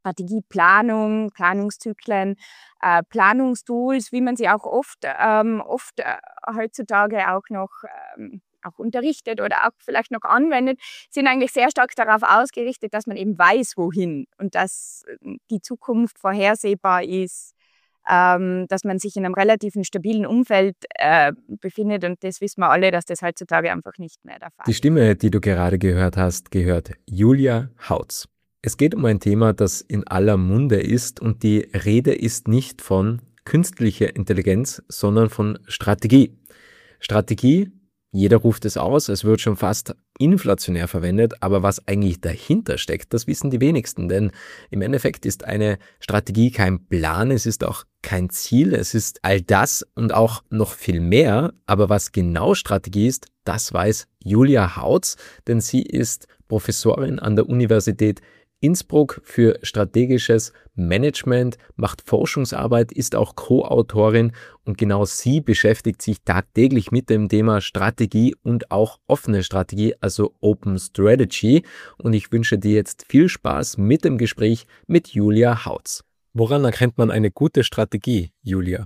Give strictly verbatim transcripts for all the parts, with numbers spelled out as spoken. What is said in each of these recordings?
Strategieplanung, Planungszyklen, äh, Planungstools, wie man sie auch oft, ähm, oft äh, heutzutage auch noch ähm, auch unterrichtet oder auch vielleicht noch anwendet, sind eigentlich sehr stark darauf ausgerichtet, dass man eben weiß, wohin und dass die Zukunft vorhersehbar ist, ähm, dass man sich in einem relativen stabilen Umfeld äh, befindet und das wissen wir alle, dass das heutzutage einfach nicht mehr der Fall Die ist. Stimme, die du gerade gehört hast, gehört Julia Hautz. Es geht um ein Thema, das in aller Munde ist und die Rede ist nicht von künstlicher Intelligenz, sondern von Strategie. Strategie, jeder ruft es aus, es wird schon fast inflationär verwendet, aber was eigentlich dahinter steckt, das wissen die wenigsten, denn im Endeffekt ist eine Strategie kein Plan, es ist auch kein Ziel, es ist all das und auch noch viel mehr, aber was genau Strategie ist, das weiß Julia Hautz, denn sie ist Professorin an der Universität Innsbruck für strategisches Management, macht Forschungsarbeit, ist auch Co-Autorin und genau sie beschäftigt sich tagtäglich mit dem Thema Strategie und auch offene Strategie, also Open Strategy. Und ich wünsche dir jetzt viel Spaß mit dem Gespräch mit Julia Hautz. Woran erkennt man eine gute Strategie, Julia?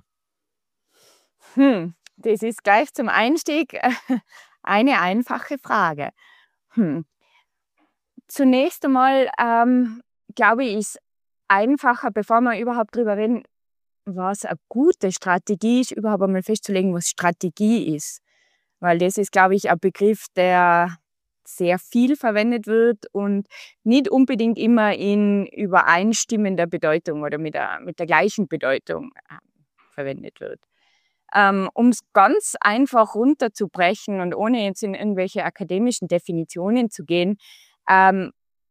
Hm, das ist gleich zum Einstieg eine einfache Frage. Hm. Zunächst einmal ähm, glaube ich, ist einfacher, bevor wir überhaupt darüber reden, was eine gute Strategie ist, überhaupt einmal festzulegen, was Strategie ist. Weil das ist, glaube ich, ein Begriff, der sehr viel verwendet wird und nicht unbedingt immer in übereinstimmender Bedeutung oder mit der, mit der gleichen Bedeutung äh, verwendet wird. Ähm, um es ganz einfach runterzubrechen und ohne jetzt in irgendwelche akademischen Definitionen zu gehen, ähm,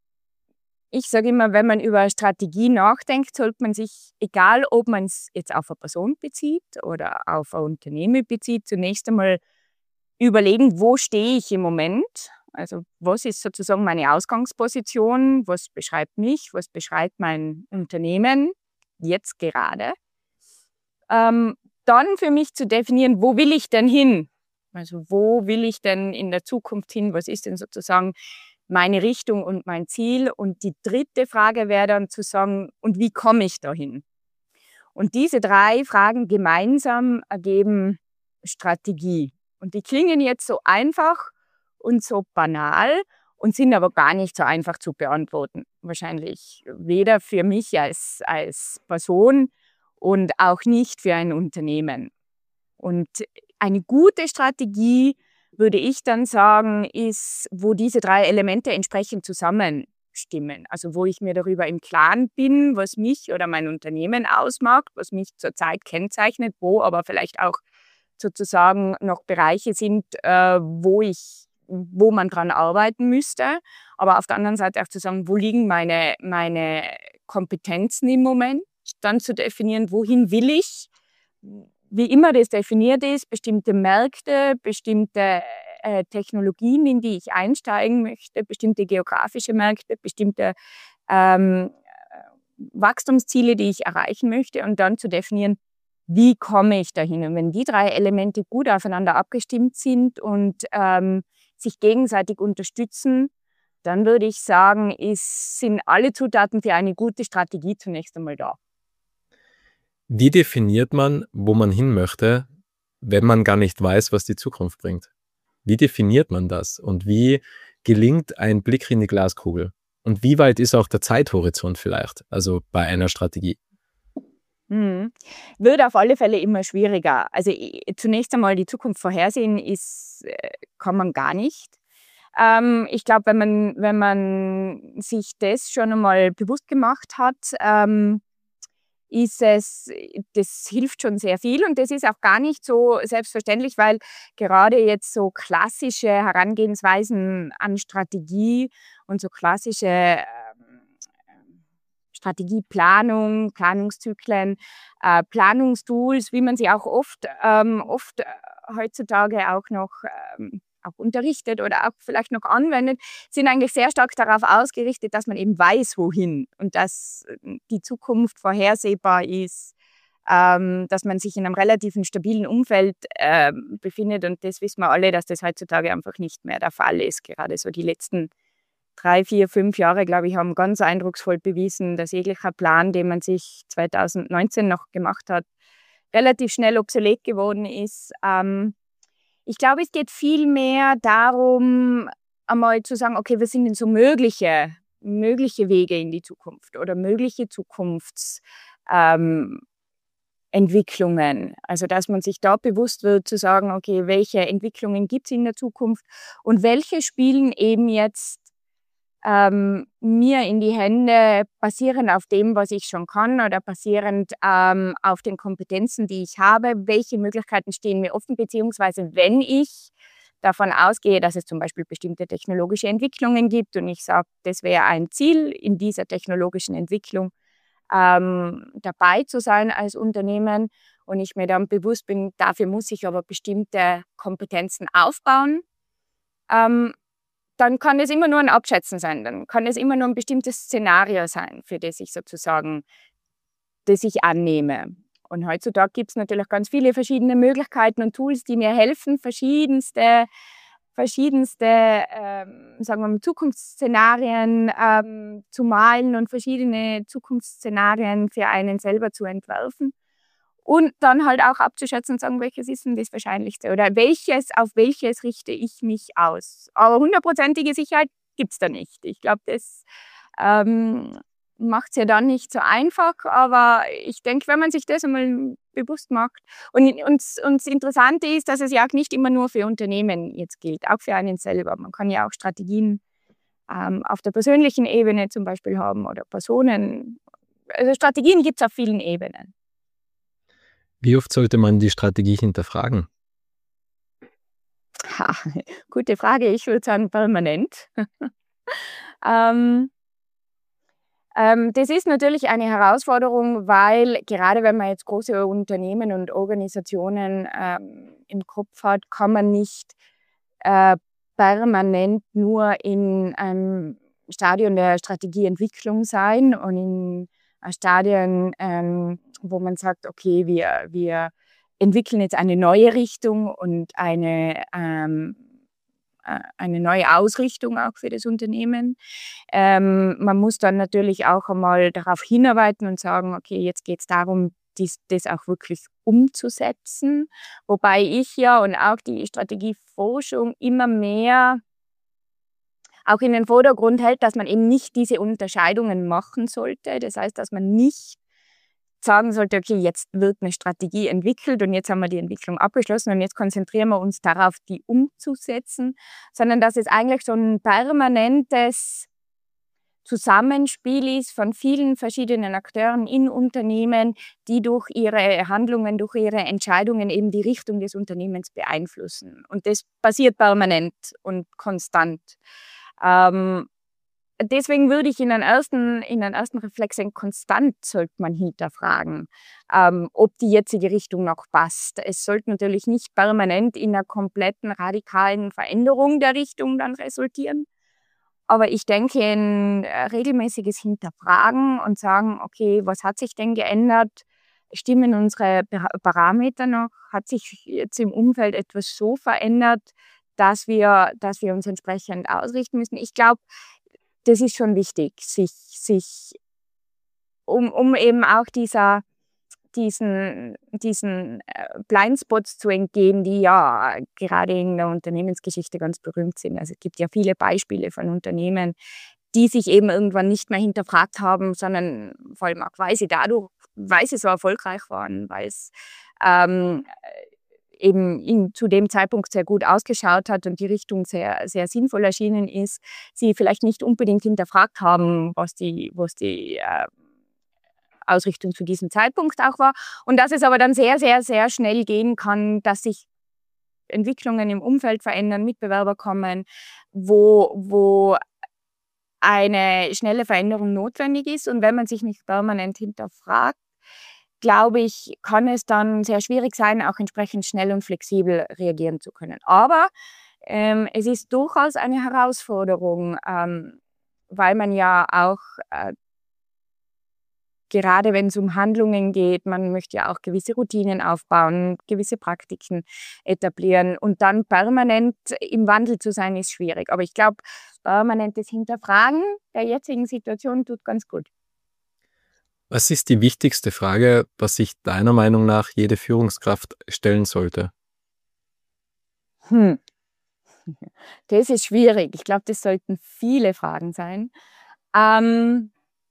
ich sage immer, wenn man über Strategie nachdenkt, sollte man sich, egal ob man es jetzt auf eine Person bezieht oder auf ein Unternehmen bezieht, zunächst einmal überlegen, wo stehe ich im Moment? Also was ist sozusagen meine Ausgangsposition? Was beschreibt mich? Was beschreibt mein Unternehmen jetzt gerade? Ähm, dann für mich zu definieren, wo will ich denn hin? Also wo will ich denn in der Zukunft hin? Was ist denn sozusagen meine Richtung und mein Ziel? Und die dritte Frage wäre dann zu sagen, und wie komme ich dahin? Und diese drei Fragen gemeinsam ergeben Strategie. Und die klingen jetzt so einfach und so banal und sind aber gar nicht so einfach zu beantworten. Wahrscheinlich weder für mich als, als Person und auch nicht für ein Unternehmen. Und eine gute Strategie, würde ich dann sagen, ist, wo diese drei Elemente entsprechend zusammenstimmen. Also wo ich mir darüber im Klaren bin, was mich oder mein Unternehmen ausmacht, was mich zurzeit kennzeichnet, wo aber vielleicht auch sozusagen noch Bereiche sind, äh, wo ich wo man dran arbeiten müsste. Aber auf der anderen Seite auch zu sagen, wo liegen meine, meine Kompetenzen im Moment, dann zu definieren, wohin will ich, wie immer das definiert ist, bestimmte Märkte, bestimmte äh, Technologien, in die ich einsteigen möchte, bestimmte geografische Märkte, bestimmte ähm, Wachstumsziele, die ich erreichen möchte und dann zu definieren, wie komme ich dahin. Und wenn die drei Elemente gut aufeinander abgestimmt sind und ähm, sich gegenseitig unterstützen, dann würde ich sagen, ist, sind alle Zutaten für eine gute Strategie zunächst einmal da. Wie definiert man, wo man hin möchte, wenn man gar nicht weiß, was die Zukunft bringt? Wie definiert man das? Und wie gelingt ein Blick in die Glaskugel? Und wie weit ist auch der Zeithorizont vielleicht, also bei einer Strategie? Hm. Wird auf alle Fälle immer schwieriger. Also zunächst einmal die Zukunft vorhersehen ist, kann man gar nicht. Ähm, ich glaube, wenn man, wenn man sich das schon einmal bewusst gemacht hat, ähm, ist es, das hilft schon sehr viel und das ist auch gar nicht so selbstverständlich, weil gerade jetzt so klassische Herangehensweisen an Strategie und so klassische ähm, Strategieplanung, Planungszyklen, äh, Planungstools, wie man sie auch oft, ähm, oft äh, heutzutage auch noch ähm, auch unterrichtet oder auch vielleicht noch anwendet, sind eigentlich sehr stark darauf ausgerichtet, dass man eben weiß, wohin und dass die Zukunft vorhersehbar ist, ähm, dass man sich in einem relativen stabilen Umfeld äh, befindet und das wissen wir alle, dass das heutzutage einfach nicht mehr der Fall ist, gerade so die letzten drei, vier, fünf Jahre, glaube ich, haben ganz eindrucksvoll bewiesen, dass jeglicher Plan, den man sich zweitausendneunzehn noch gemacht hat, relativ schnell obsolet geworden ist. Ähm, ich glaube, es geht viel mehr darum, einmal zu sagen, okay, was sind denn so mögliche, mögliche Wege in die Zukunft oder mögliche Zukunftsentwicklungen. Ähm, also, dass man sich da bewusst wird, zu sagen, okay, welche Entwicklungen gibt es in der Zukunft und welche spielen eben jetzt ähm, mir in die Hände, basierend auf dem, was ich schon kann oder basierend ähm, auf den Kompetenzen, die ich habe, welche Möglichkeiten stehen mir offen, beziehungsweise wenn ich davon ausgehe, dass es zum Beispiel bestimmte technologische Entwicklungen gibt und ich sage, das wäre ein Ziel in dieser technologischen Entwicklung, ähm, dabei zu sein als Unternehmen und ich mir dann bewusst bin, dafür muss ich aber bestimmte Kompetenzen aufbauen, ähm, dann kann es immer nur ein Abschätzen sein. Dann kann es immer nur ein bestimmtes Szenario sein, für das ich sozusagen, das ich annehme. Und heutzutage gibt es natürlich ganz viele verschiedene Möglichkeiten und Tools, die mir helfen, verschiedenste, verschiedenste ähm, sagen wir mal, Zukunftsszenarien ähm, zu malen und verschiedene Zukunftsszenarien für einen selber zu entwerfen. Und dann halt auch abzuschätzen und sagen, welches ist denn das Wahrscheinlichste oder welches, auf welches richte ich mich aus. Aber hundertprozentige Sicherheit gibt es da nicht. Ich glaube, das ähm, macht es ja dann nicht so einfach, aber ich denke, wenn man sich das einmal bewusst macht. Und, und, und das Interessante ist, dass es ja auch nicht immer nur für Unternehmen jetzt gilt, auch für einen selber. Man kann ja auch Strategien ähm, auf der persönlichen Ebene zum Beispiel haben oder Personen. Also Strategien gibt es auf vielen Ebenen. Wie oft sollte man die Strategie hinterfragen? Ha, gute Frage. Ich würde sagen permanent. ähm, ähm, das ist natürlich eine Herausforderung, weil gerade wenn man jetzt große Unternehmen und Organisationen ähm, im Kopf hat, kann man nicht äh, permanent nur in einem Stadion der Strategieentwicklung sein und in Stadien, ähm, wo man sagt, okay, wir, wir entwickeln jetzt eine neue Richtung und eine, ähm, äh, eine neue Ausrichtung auch für das Unternehmen. Ähm, man muss dann natürlich auch einmal darauf hinarbeiten und sagen, okay, jetzt geht es darum, dies, das auch wirklich umzusetzen. Wobei ich ja und auch die Strategieforschung immer mehr auch in den Vordergrund hält, dass man eben nicht diese Unterscheidungen machen sollte. Das heißt, dass man nicht sagen sollte, okay, jetzt wird eine Strategie entwickelt und jetzt haben wir die Entwicklung abgeschlossen und jetzt konzentrieren wir uns darauf, die umzusetzen, sondern dass es eigentlich so ein permanentes Zusammenspiel ist von vielen verschiedenen Akteuren in Unternehmen, die durch ihre Handlungen, durch ihre Entscheidungen eben die Richtung des Unternehmens beeinflussen. Und das passiert permanent und konstant. Ähm, Deswegen würde ich in den ersten, in den ersten Reflexen konstant sollte man hinterfragen, ähm, ob die jetzige Richtung noch passt. Es sollte natürlich nicht permanent in einer kompletten radikalen Veränderung der Richtung dann resultieren. Aber ich denke, ein äh, regelmäßiges Hinterfragen und sagen, okay, was hat sich denn geändert? Stimmen unsere Parameter noch? Hat sich jetzt im Umfeld etwas so verändert, dass wir, dass wir uns entsprechend ausrichten müssen? Ich glaube, das ist schon wichtig, sich, sich um, um eben auch dieser, diesen, diesen Blindspots zu entgehen, die ja gerade in der Unternehmensgeschichte ganz berühmt sind. Also es gibt ja viele Beispiele von Unternehmen, die sich eben irgendwann nicht mehr hinterfragt haben, sondern vor allem auch, weil sie dadurch, weil sie so erfolgreich waren, weil es ähm, eben in, zu dem Zeitpunkt sehr gut ausgeschaut hat und die Richtung sehr, sehr sinnvoll erschienen ist, sie vielleicht nicht unbedingt hinterfragt haben, was die, was die äh, Ausrichtung zu diesem Zeitpunkt auch war. Und dass es aber dann sehr, sehr, sehr schnell gehen kann, dass sich Entwicklungen im Umfeld verändern, Mitbewerber kommen, wo, wo eine schnelle Veränderung notwendig ist. Und wenn man sich nicht permanent hinterfragt, glaube ich, kann es dann sehr schwierig sein, auch entsprechend schnell und flexibel reagieren zu können. Aber ähm, es ist durchaus eine Herausforderung, ähm, weil man ja auch äh, gerade wenn es um Handlungen geht, man möchte ja auch gewisse Routinen aufbauen, gewisse Praktiken etablieren und dann permanent im Wandel zu sein, ist schwierig. Aber ich glaube, permanentes Hinterfragen der jetzigen Situation tut ganz gut. Was ist die wichtigste Frage, was sich deiner Meinung nach jede Führungskraft stellen sollte? Hm. Das ist schwierig. Ich glaube, das sollten viele Fragen sein. Ähm,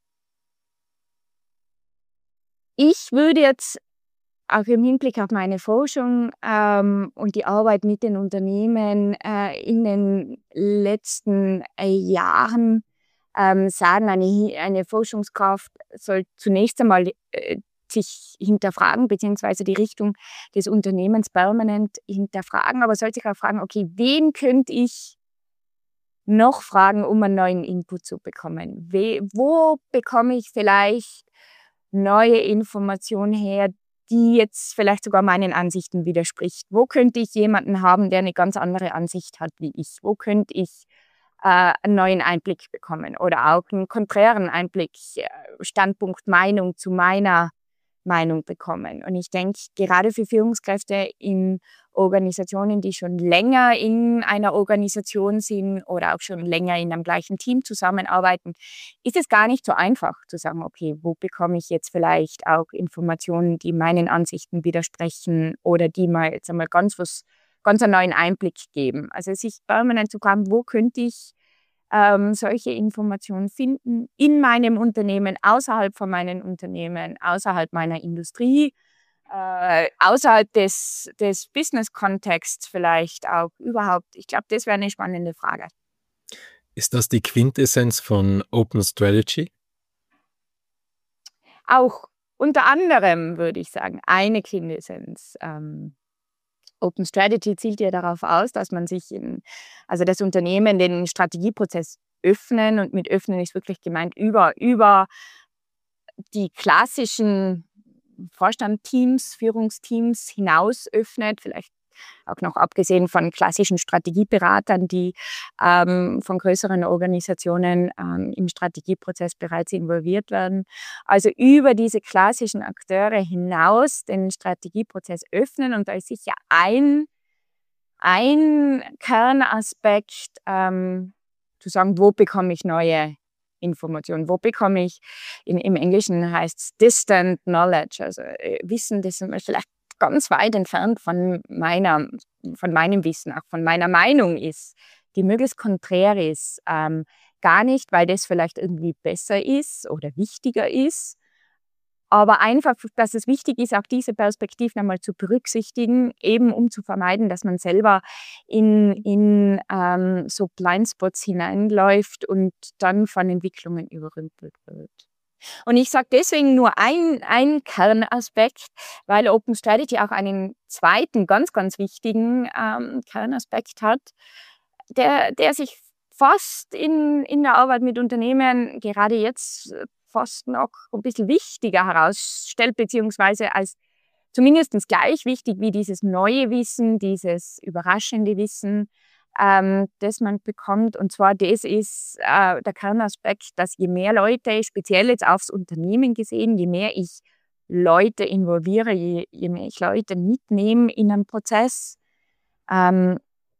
ich würde jetzt auch im Hinblick auf meine Forschung ähm, und die Arbeit mit den Unternehmen äh, in den letzten äh, Jahren ähm, sagen, eine, eine Forschungskraft soll zunächst einmal äh, sich hinterfragen, beziehungsweise die Richtung des Unternehmens permanent hinterfragen, aber sollte sich auch fragen, okay, wen könnte ich noch fragen, um einen neuen Input zu bekommen? We wo bekomme ich vielleicht neue Informationen her, die jetzt vielleicht sogar meinen Ansichten widerspricht? Wo könnte ich jemanden haben, der eine ganz andere Ansicht hat wie ich? Wo könnte ich äh, einen neuen Einblick bekommen oder auch einen konträren Einblick, äh, Standpunkt, Meinung zu meiner Meinung bekommen? Und ich denke, gerade für Führungskräfte in Organisationen, die schon länger in einer Organisation sind oder auch schon länger in einem gleichen Team zusammenarbeiten, ist es gar nicht so einfach zu sagen, okay, wo bekomme ich jetzt vielleicht auch Informationen, die meinen Ansichten widersprechen oder die mal jetzt einmal ganz was, ganz einen neuen Einblick geben. Also sich permanent zu fragen, wo könnte ich ähm, solche Informationen finden in meinem Unternehmen, außerhalb von meinem Unternehmen, außerhalb meiner Industrie, äh, außerhalb des, des Business-Kontexts vielleicht auch überhaupt. Ich glaube, das wäre eine spannende Frage. Ist das die Quintessenz von Open Strategy? Auch unter anderem würde ich sagen, eine Quintessenz. Ähm, Open Strategy zielt ja darauf aus, dass man sich in, also das Unternehmen den Strategieprozess öffnen, und mit öffnen ist wirklich gemeint über, über die klassischen Vorstandteams, Führungsteams hinaus öffnet, vielleicht auch noch abgesehen von klassischen Strategieberatern, die ähm, von größeren Organisationen ähm, im Strategieprozess bereits involviert werden. Also über diese klassischen Akteure hinaus den Strategieprozess öffnen, und da ist sicher ein, ein Kernaspekt, ähm, zu sagen, wo bekomme ich neue Informationen, wo bekomme ich, in, im Englischen heißt es Distant Knowledge, also äh, Wissen, das vielleicht ganz weit entfernt von, meiner, von meinem Wissen, auch von meiner Meinung ist, die möglichst konträr ist. Ähm, gar nicht, weil das vielleicht irgendwie besser ist oder wichtiger ist, aber einfach, dass es wichtig ist, auch diese Perspektiven einmal zu berücksichtigen, eben um zu vermeiden, dass man selber in, in ähm, so Blindspots hineinläuft und dann von Entwicklungen überrumpelt wird. Und ich sage deswegen nur ein, ein Kernaspekt, weil Open Strategy auch einen zweiten, ganz, ganz wichtigen ähm, Kernaspekt hat, der, der sich fast in, in der Arbeit mit Unternehmen gerade jetzt fast noch ein bisschen wichtiger herausstellt, beziehungsweise als zumindest gleich wichtig wie dieses neue Wissen, dieses überraschende Wissen, ähm, das man bekommt. Und zwar, das ist äh, der Kernaspekt, dass je mehr Leute, speziell jetzt aufs Unternehmen gesehen, je mehr ich Leute involviere, je, je mehr ich Leute mitnehme in einen Prozess, ähm,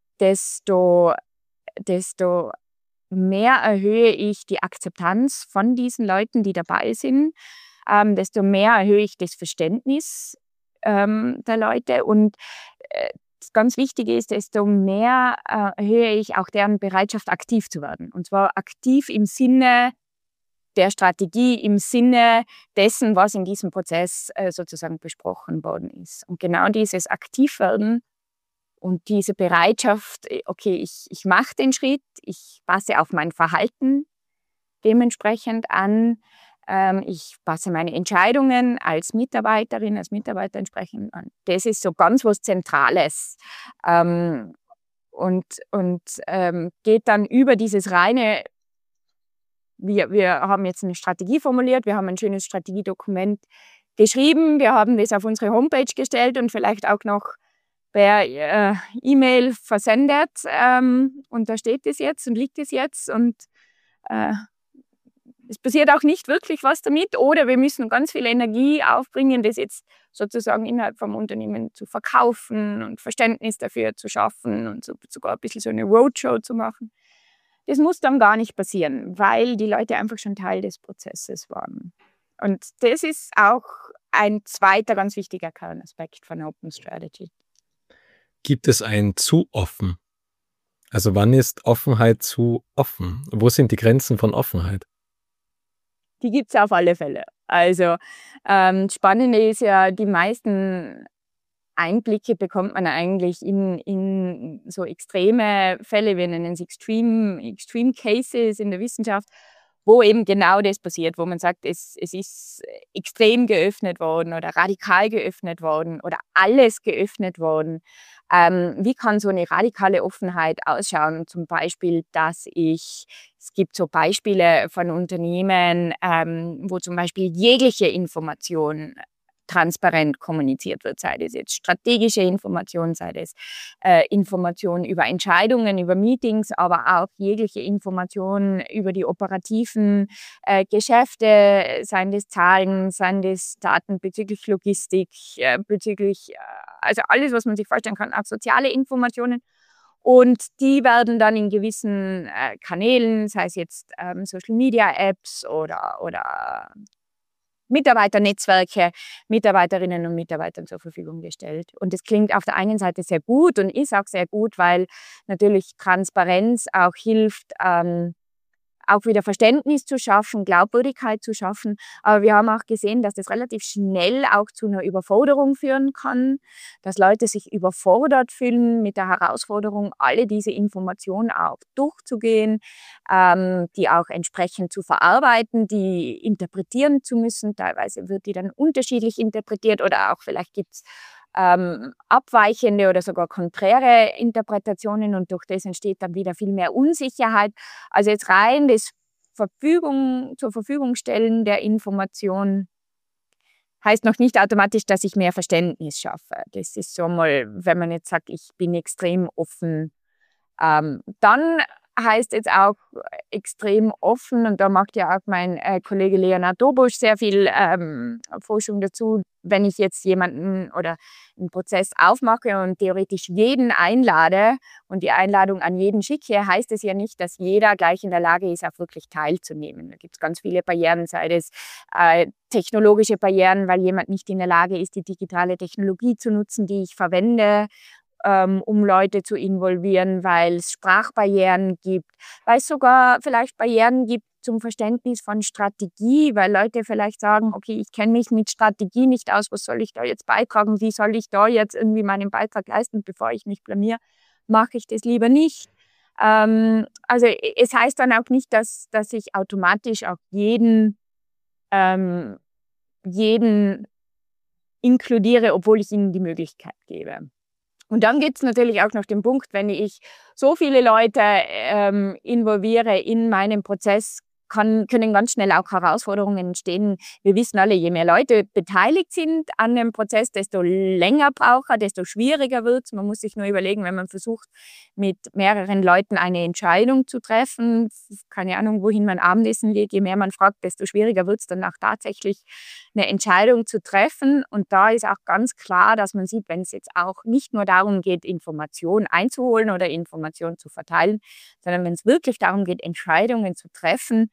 desto, desto mehr erhöhe ich die Akzeptanz von diesen Leuten, die dabei sind, ähm, desto mehr erhöhe ich das Verständnis ähm, der Leute, und äh, das ganz Wichtige ist, desto mehr äh, erhöhe ich auch deren Bereitschaft, aktiv zu werden. Und zwar aktiv im Sinne der Strategie, im Sinne dessen, was in diesem Prozess äh, sozusagen besprochen worden ist. Und genau dieses Aktivwerden und diese Bereitschaft, okay, ich, ich mache den Schritt, ich passe auf mein Verhalten dementsprechend an, ähm, ich passe meine Entscheidungen als Mitarbeiterin, als Mitarbeiter entsprechend an. Das ist so ganz was Zentrales ähm, und, und ähm, geht dann über dieses reine, wir, wir haben jetzt eine Strategie formuliert, wir haben ein schönes Strategiedokument geschrieben, wir haben das auf unsere Homepage gestellt und vielleicht auch noch per äh, E-Mail versendet, ähm, und da steht es jetzt und liegt es jetzt, und äh, es passiert auch nicht wirklich was damit oder wir müssen ganz viel Energie aufbringen, das jetzt sozusagen innerhalb vom Unternehmen zu verkaufen und Verständnis dafür zu schaffen und so, sogar ein bisschen so eine Roadshow zu machen. Das muss dann gar nicht passieren, weil die Leute einfach schon Teil des Prozesses waren. Und das ist auch ein zweiter ganz wichtiger Kernaspekt von Open Strategy. Gibt es ein zu offen? Also wann ist Offenheit zu offen? Wo sind die Grenzen von Offenheit? Die gibt es auf alle Fälle. Also ähm, spannend ist ja, die meisten Einblicke bekommt man eigentlich in, in so extreme Fälle, wir nennen es Extreme, Extreme Cases in der Wissenschaft, wo eben genau das passiert, wo man sagt, es, es ist extrem geöffnet worden oder radikal geöffnet worden oder alles geöffnet worden. Ähm, wie kann so eine radikale Offenheit ausschauen? Zum Beispiel, dass ich, es gibt so Beispiele von Unternehmen, ähm, wo zum Beispiel jegliche Information transparent kommuniziert wird, sei das jetzt strategische Information, sei das äh, Information über Entscheidungen, über Meetings, aber auch jegliche Information über die operativen äh, Geschäfte, seien das Zahlen, seien das Daten bezüglich Logistik, äh, bezüglich, äh, also alles, was man sich vorstellen kann, auch soziale Informationen. Und die werden dann in gewissen äh, Kanälen, sei es jetzt ähm, Social-Media-Apps oder, oder Mitarbeiternetzwerke, Mitarbeiterinnen und Mitarbeitern zur Verfügung gestellt. Und das klingt auf der einen Seite sehr gut und ist auch sehr gut, weil natürlich Transparenz auch hilft, ähm, auch wieder Verständnis zu schaffen, Glaubwürdigkeit zu schaffen. Aber wir haben auch gesehen, dass das relativ schnell auch zu einer Überforderung führen kann, dass Leute sich überfordert fühlen mit der Herausforderung, alle diese Informationen auch durchzugehen, ähm, die auch entsprechend zu verarbeiten, die interpretieren zu müssen. Teilweise wird die dann unterschiedlich interpretiert oder auch vielleicht gibt es Ähm, abweichende oder sogar konträre Interpretationen und durch das entsteht dann wieder viel mehr Unsicherheit. Also jetzt rein das Verfügung, zur Verfügung stellen der Information heißt noch nicht automatisch, dass ich mehr Verständnis schaffe. Das ist so mal, wenn man jetzt sagt, ich bin extrem offen. Ähm, dann heißt jetzt auch extrem offen, und da macht ja auch mein äh, Kollege Leonhard Dobusch sehr viel ähm, Forschung dazu, wenn ich jetzt jemanden oder einen Prozess aufmache und theoretisch jeden einlade und die Einladung an jeden schicke, heißt es ja nicht, dass jeder gleich in der Lage ist, auch wirklich teilzunehmen. Da gibt es ganz viele Barrieren, sei es äh, technologische Barrieren, weil jemand nicht in der Lage ist, die digitale Technologie zu nutzen, die ich verwende, um Leute zu involvieren, weil es Sprachbarrieren gibt, weil es sogar vielleicht Barrieren gibt zum Verständnis von Strategie, weil Leute vielleicht sagen, okay, ich kenne mich mit Strategie nicht aus, was soll ich da jetzt beitragen, wie soll ich da jetzt irgendwie meinen Beitrag leisten, bevor ich mich blamiere, mache ich das lieber nicht. Ähm, also es heißt dann auch nicht, dass, dass ich automatisch auch jeden, ähm, jeden inkludiere, obwohl ich ihnen die Möglichkeit gebe. Und dann gibt es natürlich auch noch den Punkt, wenn ich so viele Leute ähm, involviere in meinen Prozess, kann, können ganz schnell auch Herausforderungen entstehen. Wir wissen alle, je mehr Leute beteiligt sind an dem Prozess, desto länger braucht er, desto schwieriger wird es. Man muss sich nur überlegen, wenn man versucht, mit mehreren Leuten eine Entscheidung zu treffen, keine Ahnung, wohin man Abendessen geht, je mehr man fragt, desto schwieriger wird es dann auch tatsächlich eine Entscheidung zu treffen. Und da ist auch ganz klar, dass man sieht, wenn es jetzt auch nicht nur darum geht, Informationen einzuholen oder Informationen zu verteilen, sondern wenn es wirklich darum geht, Entscheidungen zu treffen,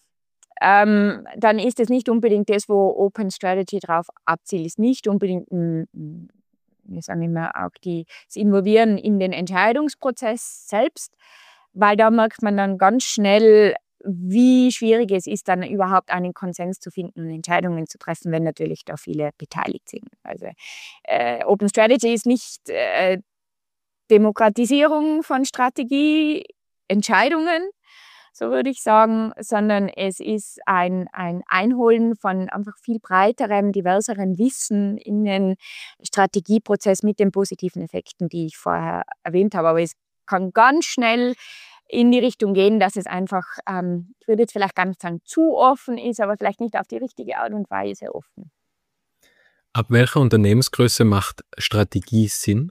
ähm, dann ist es nicht unbedingt das, wo Open Strategy drauf abzielt, ist nicht unbedingt ein, wir sagen immer auch die, das Involvieren in den Entscheidungsprozess selbst, weil da merkt man dann ganz schnell, wie schwierig es ist, dann überhaupt einen Konsens zu finden und Entscheidungen zu treffen, wenn natürlich da viele beteiligt sind. Also äh, Open Strategy ist nicht äh, Demokratisierung von Strategie, Entscheidungen, so würde ich sagen, sondern es ist ein, ein Einholen von einfach viel breiterem, diverserem Wissen in den Strategieprozess mit den positiven Effekten, die ich vorher erwähnt habe. Aber es kann ganz schnell in die Richtung gehen, dass es einfach, ähm, ich würde jetzt vielleicht gar nicht sagen, zu offen ist, aber vielleicht nicht auf die richtige Art und Weise offen. Ab welcher Unternehmensgröße macht Strategie Sinn?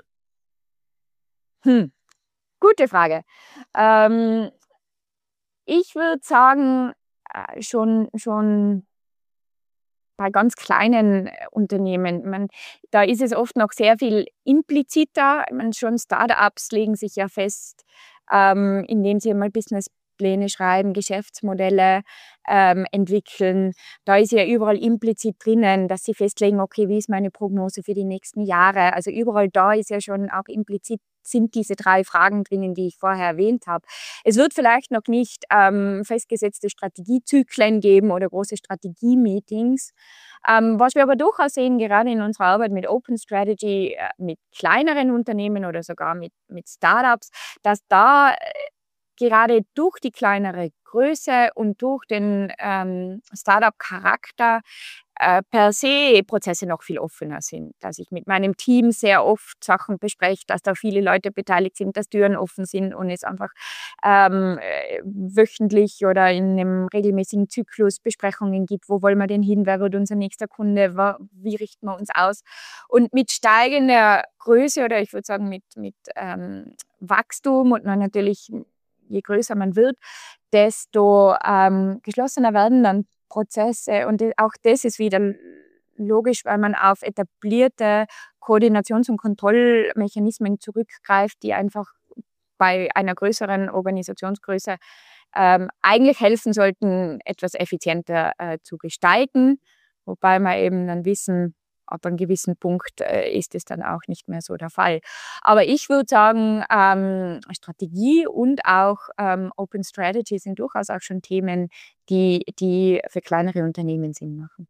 Hm, gute Frage. Ähm, ich würde sagen, äh, schon, schon bei ganz kleinen Unternehmen. Man, da ist es oft noch sehr viel impliziter. Man, schon Startups legen sich ja fest, ähm, indem sie mal Businesspläne schreiben, Geschäftsmodelle ähm, entwickeln. Da ist ja überall implizit drinnen, dass sie festlegen, okay, wie ist meine Prognose für die nächsten Jahre? Also überall da ist ja schon auch implizit sind diese drei Fragen drinnen, die ich vorher erwähnt habe. Es wird vielleicht noch nicht ähm, festgesetzte Strategiezyklen geben oder große Strategie-Meetings. Ähm, was wir aber durchaus sehen, gerade in unserer Arbeit mit Open Strategy, äh, mit kleineren Unternehmen oder sogar mit, mit Startups, dass da äh, gerade durch die kleinere Größe und durch den ähm, Startup-Charakter äh, per se Prozesse noch viel offener sind. Dass ich mit meinem Team sehr oft Sachen bespreche, dass da viele Leute beteiligt sind, dass Türen offen sind und es einfach ähm, äh, wöchentlich oder in einem regelmäßigen Zyklus Besprechungen gibt. Wo wollen wir denn hin? Wer wird unser nächster Kunde? Wie richten wir uns aus? Und mit steigender Größe oder ich würde sagen mit, mit ähm, Wachstum und dann natürlich je größer man wird, desto ähm, geschlossener werden dann Prozesse. Und auch das ist wieder logisch, weil man auf etablierte Koordinations- und Kontrollmechanismen zurückgreift, die einfach bei einer größeren Organisationsgröße ähm, eigentlich helfen sollten, etwas effizienter äh, zu gestalten. Wobei wir eben dann wissen, ab einem gewissen Punkt äh, ist es dann auch nicht mehr so der Fall. Aber ich würde sagen, ähm, Strategie und auch ähm, Open Strategy sind durchaus auch schon Themen, die, die für kleinere Unternehmen Sinn machen.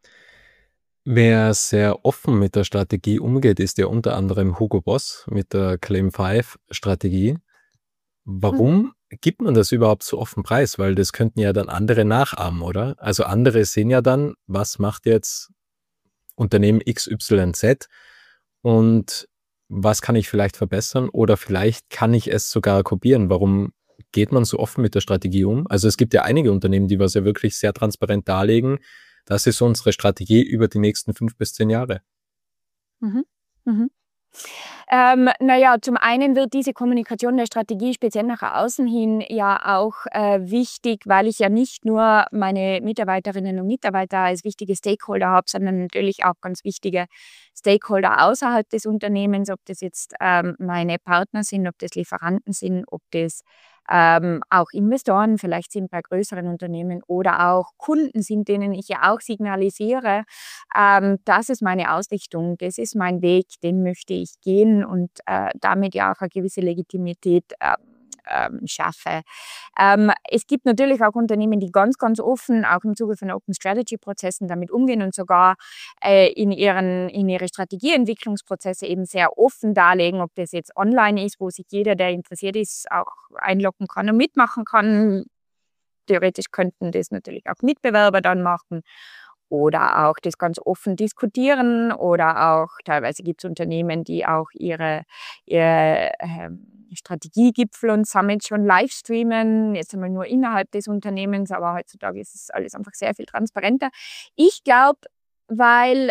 Wer sehr offen mit der Strategie umgeht, ist ja unter anderem Hugo Boss mit der Claim fünf Strategie. Warum mhm. gibt man das überhaupt so offen preis? Weil das könnten ja dann andere nachahmen, oder? Also andere sehen ja dann, was macht jetzt Unternehmen X Y Z und was kann ich vielleicht verbessern oder vielleicht kann ich es sogar kopieren. Warum geht man so offen mit der Strategie um? Also es gibt ja einige Unternehmen, die was ja wirklich sehr transparent darlegen. Das ist unsere Strategie über die nächsten fünf bis zehn Jahre. Mhm. Mhm. Ähm, naja, zum einen wird diese Kommunikation der Strategie speziell nach außen hin ja auch äh, wichtig, weil ich ja nicht nur meine Mitarbeiterinnen und Mitarbeiter als wichtige Stakeholder habe, sondern natürlich auch ganz wichtige Stakeholder außerhalb des Unternehmens, ob das jetzt ähm, meine Partner sind, ob das Lieferanten sind, ob das ähm, auch Investoren vielleicht sind bei größeren Unternehmen oder auch Kunden sind, denen ich ja auch signalisiere, ähm, das ist meine Ausrichtung, das ist mein Weg, den möchte ich gehen und äh, damit ja auch eine gewisse Legitimität äh, ähm, schaffe. Ähm, es gibt natürlich auch Unternehmen, die ganz, ganz offen, auch im Zuge von Open Strategy Prozessen damit umgehen und sogar äh, in, ihren, in ihre Strategieentwicklungsprozesse eben sehr offen darlegen, ob das jetzt online ist, wo sich jeder, der interessiert ist, auch einloggen kann und mitmachen kann. Theoretisch könnten das natürlich auch Mitbewerber dann machen. Oder auch das ganz offen diskutieren oder auch teilweise gibt es Unternehmen, die auch ihre, ihre ähm, Strategiegipfel und Summits schon live streamen, jetzt einmal nur innerhalb des Unternehmens, aber heutzutage ist es alles einfach sehr viel transparenter. Ich glaube, weil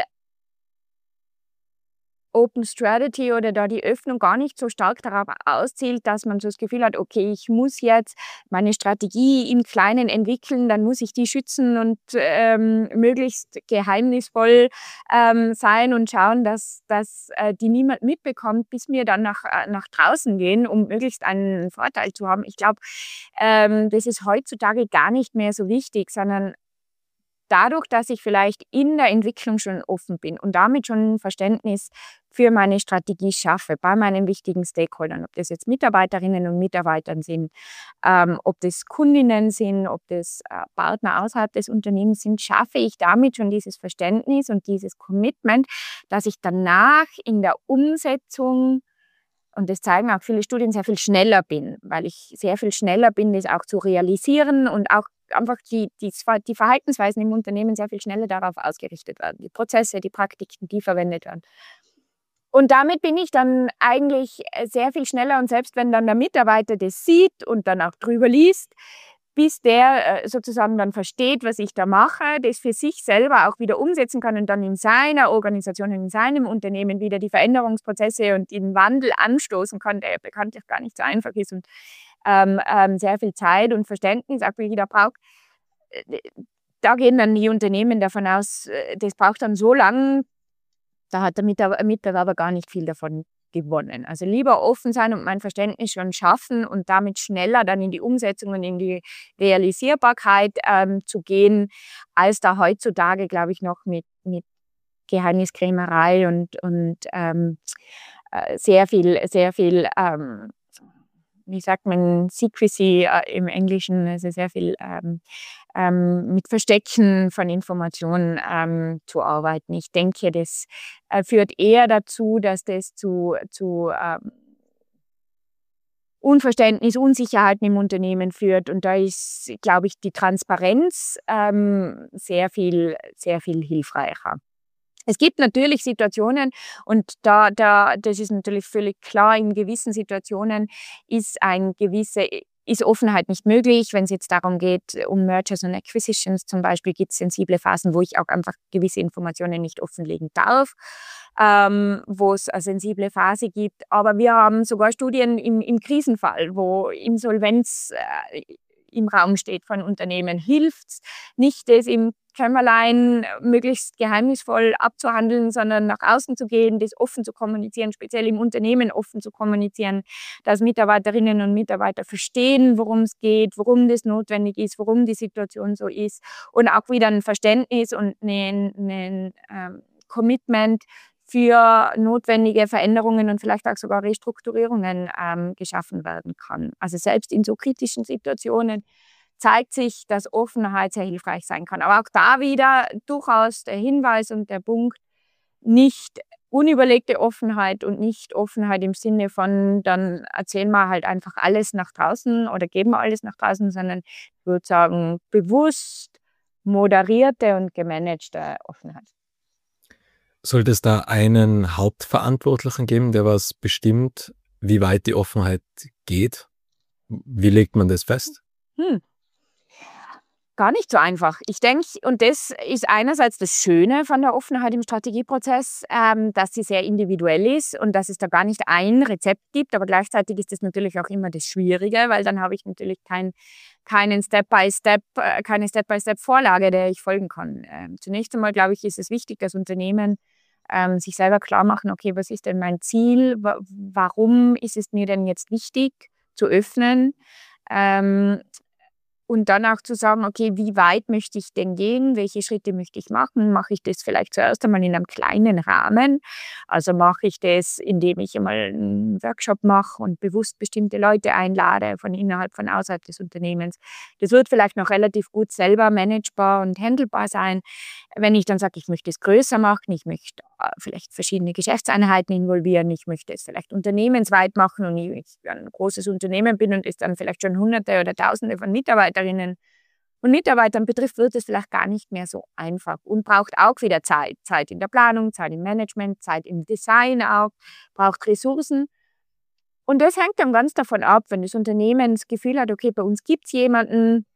Open Strategy oder da die Öffnung gar nicht so stark darauf auszielt, dass man so das Gefühl hat, okay, ich muss jetzt meine Strategie im Kleinen entwickeln, dann muss ich die schützen und ähm, möglichst geheimnisvoll ähm, sein und schauen, dass, dass äh, die niemand mitbekommt, bis wir dann nach, äh, nach draußen gehen, um möglichst einen Vorteil zu haben. Ich glaube, ähm, das ist heutzutage gar nicht mehr so wichtig, sondern dadurch, dass ich vielleicht in der Entwicklung schon offen bin und damit schon ein Verständnis für meine Strategie schaffe bei meinen wichtigen Stakeholdern, ob das jetzt Mitarbeiterinnen und Mitarbeitern sind, ähm, ob das Kundinnen sind, ob das äh, Partner außerhalb des Unternehmens sind, schaffe ich damit schon dieses Verständnis und dieses Commitment, dass ich danach in der Umsetzung, und das zeigen auch viele Studien, sehr viel schneller bin, weil ich sehr viel schneller bin, das auch zu realisieren und auch einfach die, die, die Verhaltensweisen im Unternehmen sehr viel schneller darauf ausgerichtet werden. Die Prozesse, die Praktiken, die verwendet werden. Und damit bin ich dann eigentlich sehr viel schneller und selbst wenn dann der Mitarbeiter das sieht und dann auch drüber liest, bis der sozusagen dann versteht, was ich da mache, das für sich selber auch wieder umsetzen kann und dann in seiner Organisation, in seinem Unternehmen wieder die Veränderungsprozesse und den Wandel anstoßen kann, der bekanntlich gar nicht so einfach ist und ähm, ähm, sehr viel Zeit und Verständnis auch wieder braucht. da gehen dann die Unternehmen davon aus, das braucht dann so lang, da hat der Mitbewerber gar nicht viel davon gewonnen. Also lieber offen sein und mein Verständnis schon schaffen und damit schneller dann in die Umsetzung und in die Realisierbarkeit ähm, zu gehen, als da heutzutage, glaube ich, noch mit, mit Geheimniskrämerei und, und ähm, äh, sehr viel, sehr viel ähm, wie sagt man, Secrecy äh, im Englischen, also sehr viel ähm, ähm, mit Verstecken von Informationen ähm, zu arbeiten. Ich denke, das äh, führt eher dazu, dass das zu, zu ähm, Unverständnis, Unsicherheiten im Unternehmen führt. Und da ist, glaube ich, die Transparenz ähm, sehr viel, sehr viel hilfreicher. Es gibt natürlich Situationen und da, da, das ist natürlich völlig klar, in gewissen Situationen ist ein gewisse, ist Offenheit nicht möglich. Wenn es jetzt darum geht, um Mergers und Acquisitions zum Beispiel, gibt es sensible Phasen, wo ich auch einfach gewisse Informationen nicht offenlegen darf, ähm, wo es eine sensible Phase gibt. Aber wir haben sogar Studien im, im Krisenfall, wo Insolvenz äh, im Raum steht von Unternehmen. Hilft es nicht, das im Kämmerlein möglichst geheimnisvoll abzuhandeln, sondern nach außen zu gehen, das offen zu kommunizieren, speziell im Unternehmen offen zu kommunizieren, dass Mitarbeiterinnen und Mitarbeiter verstehen, worum es geht, warum das notwendig ist, warum die Situation so ist und auch wieder ein Verständnis und ein, ein ähm, Commitment für notwendige Veränderungen und vielleicht auch sogar Restrukturierungen ähm, geschaffen werden kann. Also selbst in so kritischen Situationen zeigt sich, dass Offenheit sehr hilfreich sein kann. Aber auch da wieder durchaus der Hinweis und der Punkt, nicht unüberlegte Offenheit und nicht Offenheit im Sinne von, dann erzählen wir halt einfach alles nach draußen oder geben wir alles nach draußen, sondern ich würde sagen, bewusst moderierte und gemanagte Offenheit. Sollte es da einen Hauptverantwortlichen geben, der was bestimmt, wie weit die Offenheit geht? Wie legt man das fest? Hm. Gar nicht so einfach. Ich denke, und das ist einerseits das Schöne von der Offenheit im Strategieprozess, ähm, dass sie sehr individuell ist und dass es da gar nicht ein Rezept gibt, aber gleichzeitig ist das natürlich auch immer das Schwierige, weil dann habe ich natürlich kein, keinen Step-by-Step, äh, keine Step-by-Step-Vorlage, der ich folgen kann. Ähm, zunächst einmal, glaube ich, ist es wichtig, dass Unternehmen ähm, sich selber klar machen, okay, was ist denn mein Ziel? Wa- warum ist es mir denn jetzt wichtig zu öffnen? Ähm, Und dann auch zu sagen, okay, wie weit möchte ich denn gehen? Welche Schritte möchte ich machen? Mache ich das vielleicht zuerst einmal in einem kleinen Rahmen? Also mache ich das, indem ich einmal einen Workshop mache und bewusst bestimmte Leute einlade von innerhalb, von außerhalb des Unternehmens. Das wird vielleicht noch relativ gut selber managebar und handelbar sein. Wenn ich dann sage, ich möchte es größer machen, ich möchte äh, vielleicht verschiedene Geschäftseinheiten involvieren, ich möchte es vielleicht unternehmensweit machen und ich ein großes Unternehmen bin und es dann vielleicht schon Hunderte oder Tausende von Mitarbeiterinnen und Mitarbeitern betrifft, wird es vielleicht gar nicht mehr so einfach und braucht auch wieder Zeit. Zeit in der Planung, Zeit im Management, Zeit im Design auch, braucht Ressourcen. Und das hängt dann ganz davon ab, wenn das Unternehmen das Gefühl hat, okay, bei uns gibt es jemanden,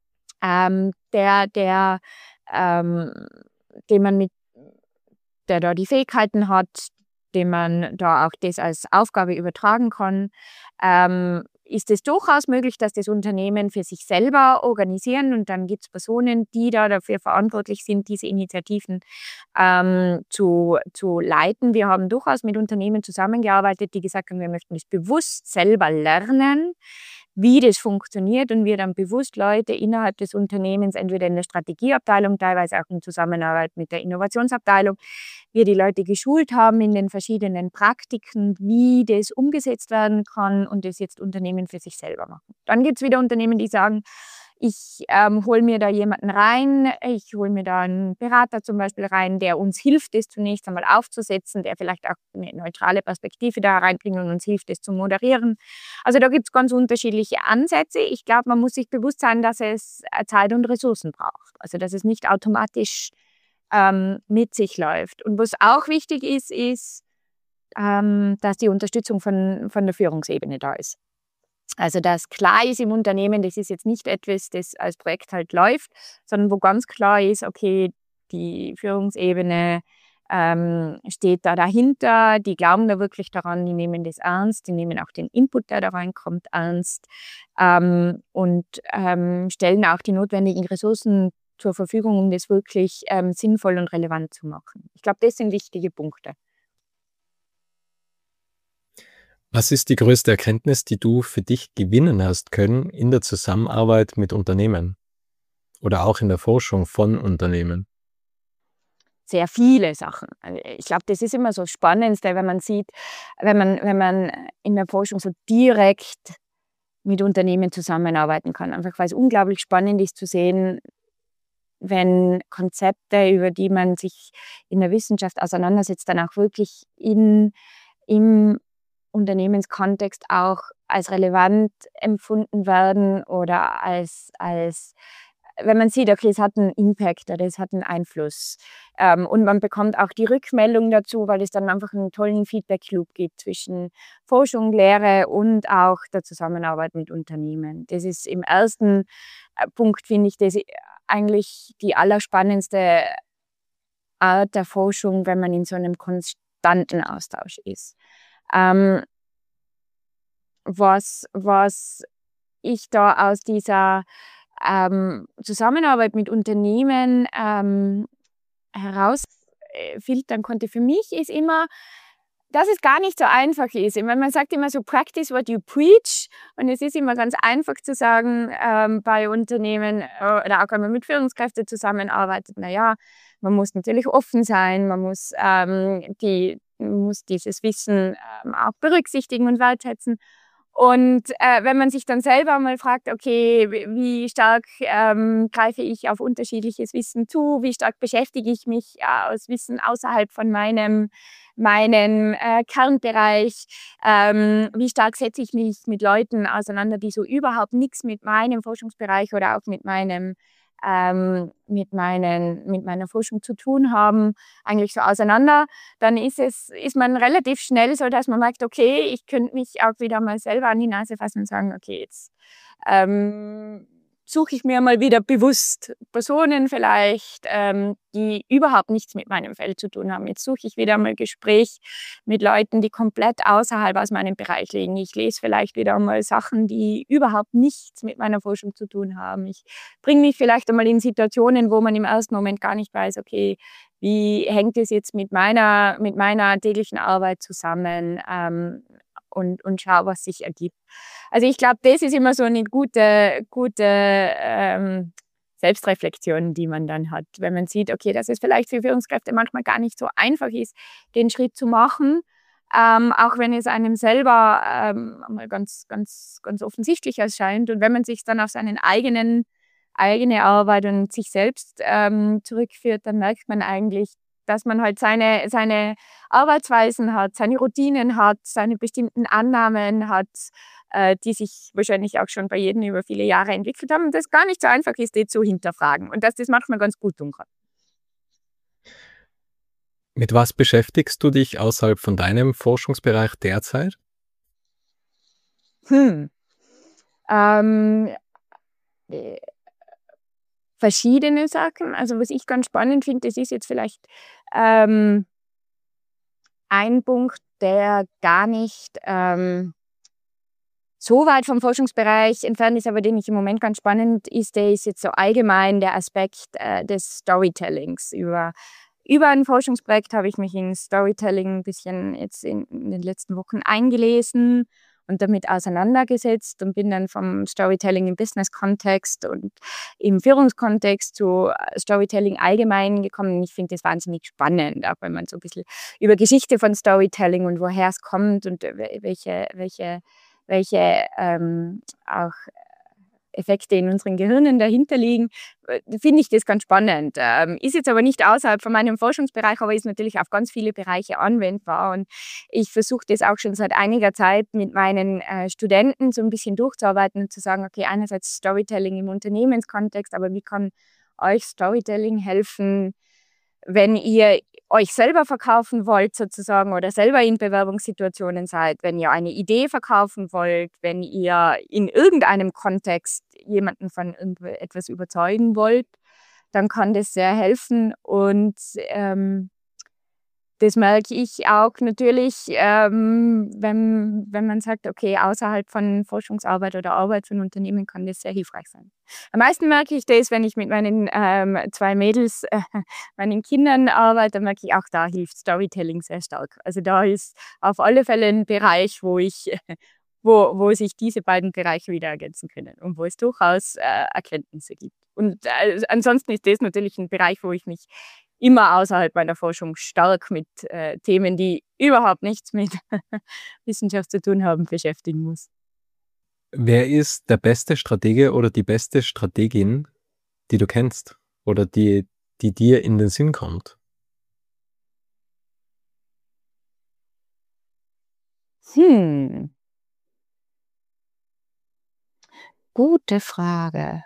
ähm, der, der, ähm, den man mit, der da die Fähigkeiten hat, dem man da auch das als Aufgabe übertragen kann, ähm, ist es durchaus möglich, dass das Unternehmen für sich selber organisieren und dann gibt es Personen, die da dafür verantwortlich sind, diese Initiativen ähm, zu, zu leiten. Wir haben durchaus mit Unternehmen zusammengearbeitet, die gesagt haben, wir möchten das bewusst selber lernen, wie das funktioniert und wir dann bewusst Leute innerhalb des Unternehmens, entweder in der Strategieabteilung, teilweise auch in Zusammenarbeit mit der Innovationsabteilung, wir die Leute geschult haben in den verschiedenen Praktiken, wie das umgesetzt werden kann und das jetzt Unternehmen für sich selber machen. Dann gibt es wieder Unternehmen, die sagen, ich ähm, hole mir da jemanden rein, ich hole mir da einen Berater zum Beispiel rein, der uns hilft, das zunächst einmal aufzusetzen, der vielleicht auch eine neutrale Perspektive da reinbringt und uns hilft, das zu moderieren. Also da gibt es ganz unterschiedliche Ansätze. Ich glaube, man muss sich bewusst sein, dass es Zeit und Ressourcen braucht. Also dass es nicht automatisch ähm, mit sich läuft. Und was auch wichtig ist, ist, ähm, dass die Unterstützung von, von der Führungsebene da ist. Also dass klar ist im Unternehmen, das ist jetzt nicht etwas, das als Projekt halt läuft, sondern wo ganz klar ist, okay, die Führungsebene ähm, steht da dahinter, die glauben da wirklich daran, die nehmen das ernst, die nehmen auch den Input, der da reinkommt, ernst ähm, und ähm, stellen auch die notwendigen Ressourcen zur Verfügung, um das wirklich ähm, sinnvoll und relevant zu machen. Ich glaube, das sind wichtige Punkte. Was ist die größte Erkenntnis, die du für dich gewinnen hast können in der Zusammenarbeit mit Unternehmen oder auch in der Forschung von Unternehmen? Sehr viele Sachen. Also ich glaube, das ist immer so das Spannendste, wenn man sieht, wenn man, wenn man in der Forschung so direkt mit Unternehmen zusammenarbeiten kann. Einfach weil es unglaublich spannend ist zu sehen, wenn Konzepte, über die man sich in der Wissenschaft auseinandersetzt, dann auch wirklich in, im Unternehmenskontext auch als relevant empfunden werden oder als, als wenn man sieht, okay, es hat einen Impact oder es hat einen Einfluss. Ähm, und man bekommt auch die Rückmeldung dazu, weil es dann einfach einen tollen Feedback-Loop gibt zwischen Forschung, Lehre und auch der Zusammenarbeit mit Unternehmen. Das ist im ersten Punkt, finde ich, das eigentlich die allerspannendste Art der Forschung, wenn man in so einem konstanten Austausch ist. Ähm, was, was ich da aus dieser ähm, Zusammenarbeit mit Unternehmen ähm, herausfiltern konnte für mich, ist immer, dass es gar nicht so einfach ist. Ich meine, man sagt immer so, practice what you preach. Und es ist immer ganz einfach zu sagen ähm, bei Unternehmen äh, oder auch wenn man mit Führungskräften zusammenarbeitet, naja, man muss natürlich offen sein, man muss, ähm, die, man muss dieses Wissen ähm, auch berücksichtigen und wertschätzen. Und äh, wenn man sich dann selber mal fragt, okay, wie stark ähm, greife ich auf unterschiedliches Wissen zu, wie stark beschäftige ich mich äh, aus Wissen außerhalb von meinem, meinem äh, Kernbereich, ähm, wie stark setze ich mich mit Leuten auseinander, die so überhaupt nichts mit meinem Forschungsbereich oder auch mit meinem ähm, mit, meinen, mit meiner Forschung zu tun haben, eigentlich so auseinander, dann ist, es, ist man relativ schnell so, dass man merkt, okay, ich könnte mich auch wieder mal selber an die Nase fassen und sagen, okay, jetzt ähm, suche ich mir mal wieder bewusst Personen vielleicht, ähm, die überhaupt nichts mit meinem Feld zu tun haben. Jetzt suche ich wieder mal Gespräch mit Leuten, die komplett außerhalb aus meinem Bereich liegen. Ich lese vielleicht wieder mal Sachen, die überhaupt nichts mit meiner Forschung zu tun haben. Ich bringe mich vielleicht einmal in Situationen, wo man im ersten Moment gar nicht weiß, okay, wie hängt es jetzt mit meiner, mit meiner täglichen Arbeit zusammen ähm, und, und schau, was sich ergibt. Also ich glaube, das ist immer so eine gute, gute ähm, Selbstreflexion, die man dann hat, wenn man sieht, okay, dass es vielleicht für Führungskräfte manchmal gar nicht so einfach ist, den Schritt zu machen, ähm, auch wenn es einem selber ähm, mal ganz, ganz, ganz offensichtlich erscheint. Und wenn man sich dann auf seinen eigenen eigene Arbeit und sich selbst ähm, zurückführt, dann merkt man eigentlich, dass man halt seine, seine Arbeitsweisen hat, seine Routinen hat, seine bestimmten Annahmen hat, äh, die sich wahrscheinlich auch schon bei jedem über viele Jahre entwickelt haben und das gar nicht so einfach ist, die zu hinterfragen und dass das manchmal ganz gut tun kann. Mit was beschäftigst du dich außerhalb von deinem Forschungsbereich derzeit? Hm. Ähm, äh, verschiedene Sachen. Also was ich ganz spannend finde, das ist jetzt vielleicht ähm, ein Punkt, der gar nicht ähm, so weit vom Forschungsbereich entfernt ist, aber den ich im Moment ganz spannend ist, der ist jetzt so allgemein der Aspekt äh, des Storytellings. Über, über ein Forschungsprojekt habe ich mich in Storytelling ein bisschen jetzt in, in den letzten Wochen eingelesen und damit auseinandergesetzt und bin dann vom Storytelling im Business-Kontext und im Führungskontext zu Storytelling allgemein gekommen. Ich finde das wahnsinnig spannend, auch wenn man so ein bisschen über Geschichte von Storytelling und woher es kommt und welche, welche, welche ähm, auch Effekte in unseren Gehirnen dahinter liegen, finde ich das ganz spannend. Ähm, ist jetzt aber nicht außerhalb von meinem Forschungsbereich, aber ist natürlich auf ganz viele Bereiche anwendbar. Und ich versuche das auch schon seit einiger Zeit mit meinen äh, Studenten so ein bisschen durchzuarbeiten und zu sagen, okay, einerseits Storytelling im Unternehmenskontext, aber wie kann euch Storytelling helfen, wenn ihr euch selber verkaufen wollt sozusagen oder selber in Bewerbungssituationen seid, wenn ihr eine Idee verkaufen wollt, wenn ihr in irgendeinem Kontext jemanden von etwas überzeugen wollt, dann kann das sehr helfen und ähm, das merke ich auch natürlich, ähm, wenn, wenn man sagt, okay, außerhalb von Forschungsarbeit oder Arbeit für ein Unternehmen kann das sehr hilfreich sein. Am meisten merke ich das, wenn ich mit meinen ähm, zwei Mädels, äh, meinen Kindern arbeite, dann merke ich, auch da hilft Storytelling sehr stark. Also da ist auf alle Fälle ein Bereich, wo ich, wo, wo sich diese beiden Bereiche wieder ergänzen können und wo es durchaus äh, Erkenntnisse gibt. Und äh, ansonsten ist das natürlich ein Bereich, wo ich mich immer außerhalb meiner Forschung stark mit äh, Themen, die überhaupt nichts mit Wissenschaft zu tun haben, beschäftigen muss. Wer ist der beste Stratege oder die beste Strategin, die du kennst oder die, die dir in den Sinn kommt? Hm. Gute Frage.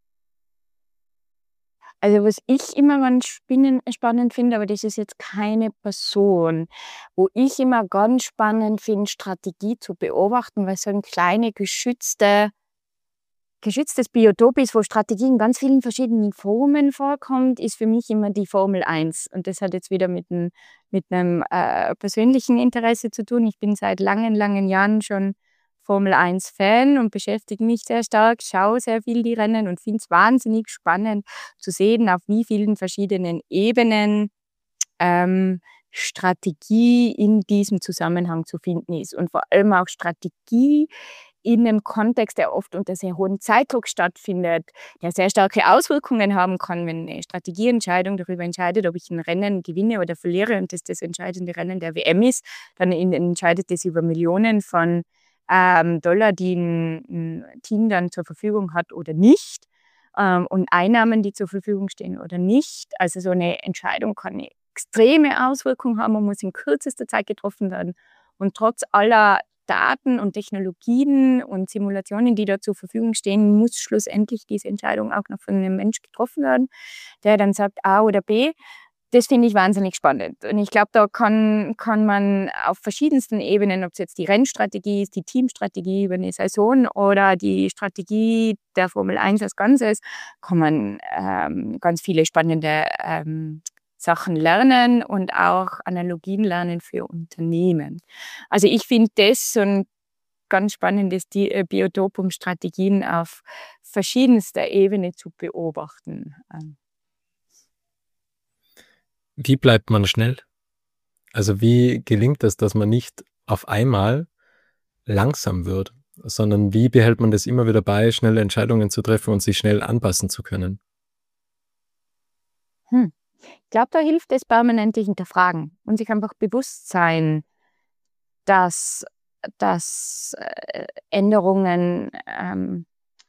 Also was ich immer ganz spannend finde, aber das ist jetzt keine Person, wo ich immer ganz spannend finde, Strategie zu beobachten, weil so ein kleine geschützte, geschütztes Biotop ist, wo Strategie in ganz vielen verschiedenen Formen vorkommt, ist für mich immer die Formel eins. Und das hat jetzt wieder mit, ein, mit einem äh, persönlichen Interesse zu tun. Ich bin seit langen, langen Jahren schon Formel eins Fan und beschäftige mich sehr stark, schaue sehr viel die Rennen und finde es wahnsinnig spannend zu sehen, auf wie vielen verschiedenen Ebenen ähm, Strategie in diesem Zusammenhang zu finden ist. Und vor allem auch Strategie in einem Kontext, der oft unter sehr hohem Zeitdruck stattfindet, der sehr starke Auswirkungen haben kann, wenn eine Strategieentscheidung darüber entscheidet, ob ich ein Rennen gewinne oder verliere und das das entscheidende Rennen der W M ist, dann entscheidet das über Millionen von ähm, Dollar, die ein, ein Team dann zur Verfügung hat oder nicht, ähm, und Einnahmen, die zur Verfügung stehen oder nicht. Also so eine Entscheidung kann eine extreme Auswirkung haben und muss in kürzester Zeit getroffen werden. Und trotz aller Daten und Technologien und Simulationen, die da zur Verfügung stehen, muss schlussendlich diese Entscheidung auch noch von einem Mensch getroffen werden, der dann sagt A oder B. Das finde ich wahnsinnig spannend. Und ich glaube, da kann, kann man auf verschiedensten Ebenen, ob es jetzt die Rennstrategie ist, die Teamstrategie über eine Saison oder die Strategie der Formel eins als Ganzes, kann man ähm, ganz viele spannende ähm, Sachen lernen und auch Analogien lernen für Unternehmen. Also ich finde das so ein ganz spannendes Biotop, um Strategien auf verschiedenster Ebene zu beobachten. Wie bleibt man schnell? Also wie gelingt es, dass man nicht auf einmal langsam wird, sondern wie behält man das immer wieder bei, schnelle Entscheidungen zu treffen und sich schnell anpassen zu können? Hm. Ich glaube, da hilft es permanent hinterfragen und sich einfach bewusst sein, dass, dass äh, Änderungen ähm,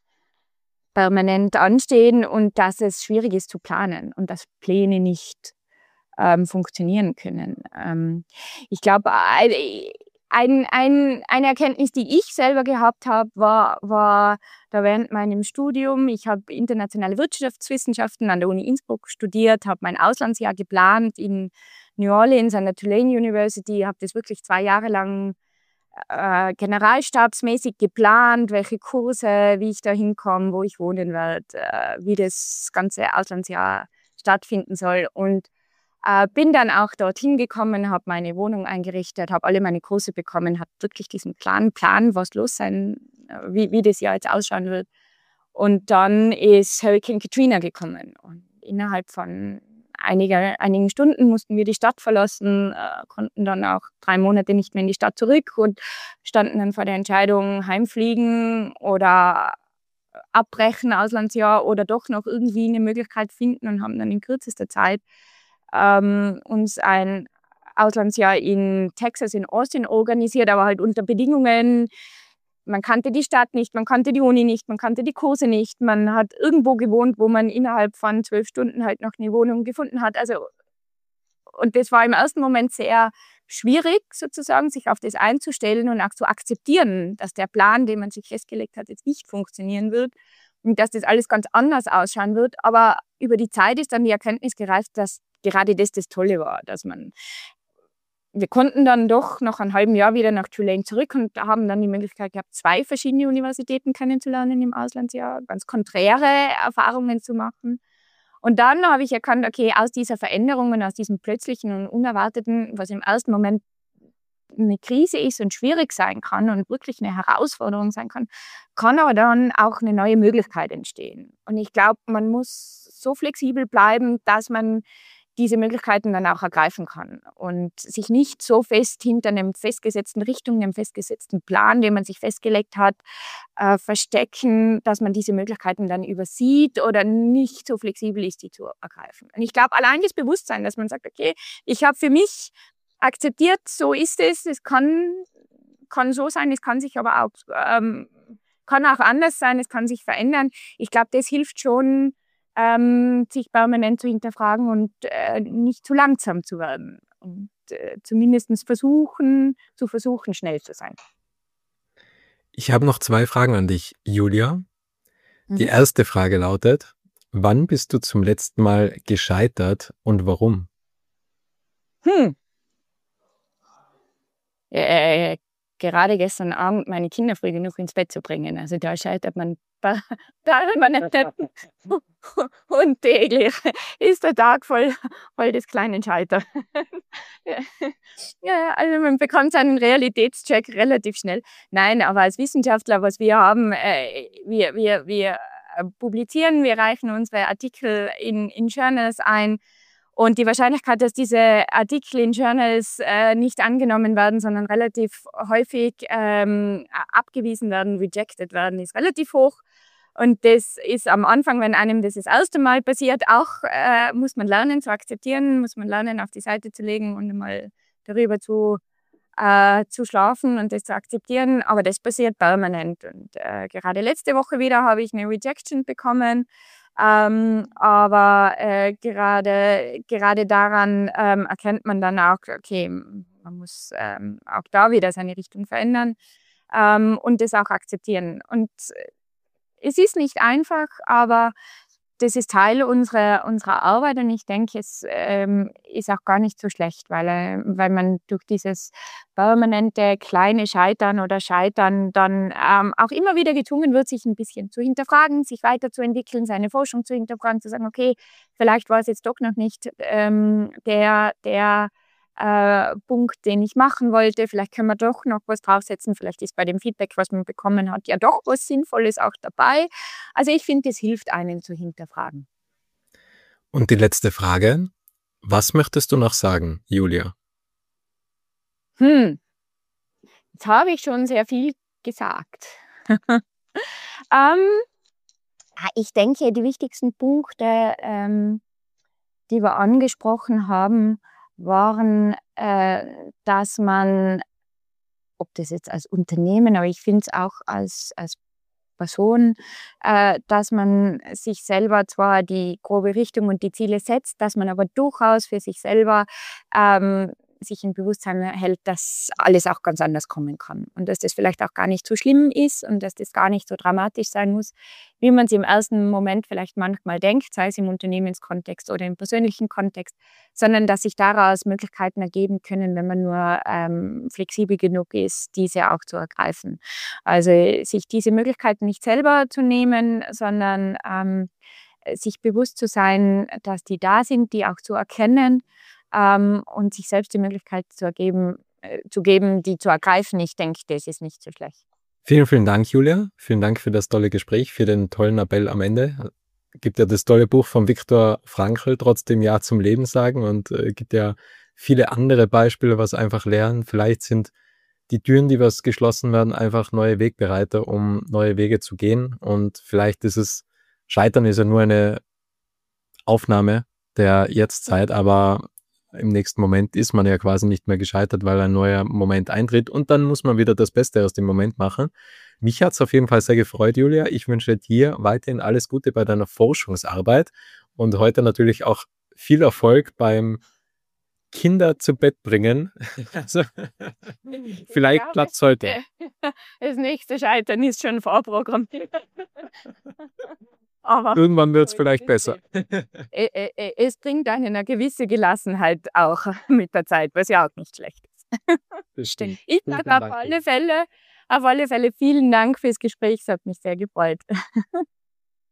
permanent anstehen und dass es schwierig ist zu planen und dass Pläne nicht ähm, funktionieren können. Ähm, ich glaube, ein, ein, eine Erkenntnis, die ich selber gehabt habe, war, war da während meinem Studium. Ich habe internationale Wirtschaftswissenschaften an der Uni Innsbruck studiert, habe mein Auslandsjahr geplant in New Orleans an der Tulane University, habe das wirklich zwei Jahre lang äh, generalstabsmäßig geplant, welche Kurse, wie ich da hinkomme, wo ich wohnen werde, äh, wie das ganze Auslandsjahr stattfinden soll. Und äh, bin dann auch dorthin gekommen, habe meine Wohnung eingerichtet, habe alle meine Kurse bekommen, habe wirklich diesen Plan, Plan, was los sein, wie, wie das Jahr jetzt ausschauen wird. Und dann ist Hurricane Katrina gekommen. Und innerhalb von einiger, einigen Stunden mussten wir die Stadt verlassen, äh, konnten dann auch drei Monate nicht mehr in die Stadt zurück und standen dann vor der Entscheidung, heimfliegen oder abbrechen, Auslandsjahr oder doch noch irgendwie eine Möglichkeit finden und haben dann in kürzester Zeit ähm, uns ein Auslandsjahr in Texas, in Austin organisiert, aber halt unter Bedingungen. Man kannte die Stadt nicht, man kannte die Uni nicht, man kannte die Kurse nicht. Man hat irgendwo gewohnt, wo man innerhalb von zwölf Stunden halt noch eine Wohnung gefunden hat. Also, und das war im ersten Moment sehr schwierig, sozusagen, sich auf das einzustellen und auch zu akzeptieren, dass der Plan, den man sich festgelegt hat, jetzt nicht funktionieren wird und dass das alles ganz anders ausschauen wird. Aber über die Zeit ist dann die Erkenntnis gereift, dass gerade das das Tolle war, dass man wir konnten dann doch nach einem halben Jahr wieder nach Tulane zurück und haben dann die Möglichkeit gehabt, zwei verschiedene Universitäten kennenzulernen im Auslandsjahr, ganz konträre Erfahrungen zu machen. Und dann habe ich erkannt, okay, aus dieser Veränderung und aus diesem Plötzlichen und Unerwarteten, was im ersten Moment eine Krise ist und schwierig sein kann und wirklich eine Herausforderung sein kann, kann aber dann auch eine neue Möglichkeit entstehen. Und ich glaube, man muss so flexibel bleiben, dass man diese Möglichkeiten dann auch ergreifen kann und sich nicht so fest hinter einem festgesetzten Richtung, einem festgesetzten Plan, den man sich festgelegt hat, äh, verstecken, dass man diese Möglichkeiten dann übersieht oder nicht so flexibel ist, die zu ergreifen. Und ich glaube, allein das Bewusstsein, dass man sagt, okay, ich habe für mich akzeptiert, so ist es, es kann, kann so sein, es kann sich aber auch, ähm, kann auch anders sein, es kann sich verändern. Ich glaube, das hilft schon, ähm, sich permanent zu hinterfragen und äh, nicht zu langsam zu werden. Und äh, zumindest versuchen, zu versuchen, schnell zu sein. Ich habe noch zwei Fragen an dich, Julia. Die Mhm. erste Frage lautet, wann bist du zum letzten Mal gescheitert und warum? Hm. Äh, gerade gestern Abend meine Kinder früh genug ins Bett zu bringen. Also da scheitert man per- permanent und täglich ist der Tag voll, voll des kleinen Scheiters. Ja, also man bekommt einen Realitätscheck relativ schnell. Nein, aber als Wissenschaftler, was wir haben, äh, wir, wir, wir äh, publizieren, wir reichen unsere Artikel in, in Journals ein. Und die Wahrscheinlichkeit, dass diese Artikel in Journals äh, nicht angenommen werden, sondern relativ häufig ähm, abgewiesen werden, rejected werden, ist relativ hoch. Und das ist am Anfang, wenn einem das das erste Mal passiert, auch äh, muss man lernen zu akzeptieren, muss man lernen auf die Seite zu legen und mal darüber zu, äh, zu schlafen und das zu akzeptieren. Aber das passiert permanent. Und äh, gerade letzte Woche wieder habe ich eine Rejection bekommen. Ähm, aber äh, gerade, gerade daran ähm, erkennt man dann auch, okay, man muss ähm, auch da wieder seine Richtung verändern ähm, und das auch akzeptieren. Und es ist nicht einfach, aber das ist Teil unserer, unserer Arbeit und ich denke, es ähm, ist auch gar nicht so schlecht, weil, äh, weil man durch dieses permanente kleine Scheitern oder Scheitern dann ähm, auch immer wieder gezwungen wird, sich ein bisschen zu hinterfragen, sich weiterzuentwickeln, seine Forschung zu hinterfragen, zu sagen, okay, vielleicht war es jetzt doch noch nicht ähm, der, der äh, Punkt, den ich machen wollte. Vielleicht können wir doch noch was draufsetzen. Vielleicht ist bei dem Feedback, was man bekommen hat, ja doch was Sinnvolles auch dabei. Also ich finde, es hilft einen zu hinterfragen. Und die letzte Frage, was möchtest du noch sagen, Julia? Hm, jetzt habe ich schon sehr viel gesagt. ähm, ich denke, die wichtigsten Punkte, ähm, die wir angesprochen haben, waren, äh, dass man, ob das jetzt als Unternehmen, aber ich finde es auch als, als Person, äh, dass man sich selber zwar die grobe Richtung und die Ziele setzt, dass man aber durchaus für sich selber ähm, sich ein Bewusstsein hält, dass alles auch ganz anders kommen kann und dass das vielleicht auch gar nicht so schlimm ist und dass das gar nicht so dramatisch sein muss, wie man es im ersten Moment vielleicht manchmal denkt, sei es im Unternehmenskontext oder im persönlichen Kontext, sondern dass sich daraus Möglichkeiten ergeben können, wenn man nur ähm, flexibel genug ist, diese auch zu ergreifen. Also sich diese Möglichkeiten nicht selber zu nehmen, sondern ähm, sich bewusst zu sein, dass die da sind, die auch zu erkennen ähm, und sich selbst die Möglichkeit zu, ergeben, äh, zu geben, die zu ergreifen. Ich denke, das ist nicht so schlecht. Vielen, vielen Dank, Julia. Vielen Dank für das tolle Gespräch, für den tollen Appell am Ende. Gibt ja das tolle Buch von Viktor Frankl, trotzdem Ja zum Leben sagen, und äh, gibt ja viele andere Beispiele, was einfach lernen. Vielleicht sind die Türen, die was geschlossen werden, einfach neue Wegbereiter, um neue Wege zu gehen. Und vielleicht ist es, Scheitern ist ja nur eine Aufnahme der Jetztzeit, aber im nächsten Moment ist man ja quasi nicht mehr gescheitert, weil ein neuer Moment eintritt und dann muss man wieder das Beste aus dem Moment machen. Mich hat es auf jeden Fall sehr gefreut, Julia. Ich wünsche dir weiterhin alles Gute bei deiner Forschungsarbeit und heute natürlich auch viel Erfolg beim Kinder zu Bett bringen. Also, vielleicht klappt es heute. Das nächste Scheitern ist schon vorprogrammiert. Aber irgendwann wird es vielleicht besser. Es bringt einen eine gewisse Gelassenheit auch mit der Zeit, was ja auch nicht schlecht ist. Das stimmt. Ich sage auf alle Fälle, auf alle Fälle vielen Dank fürs Gespräch, es hat mich sehr gefreut.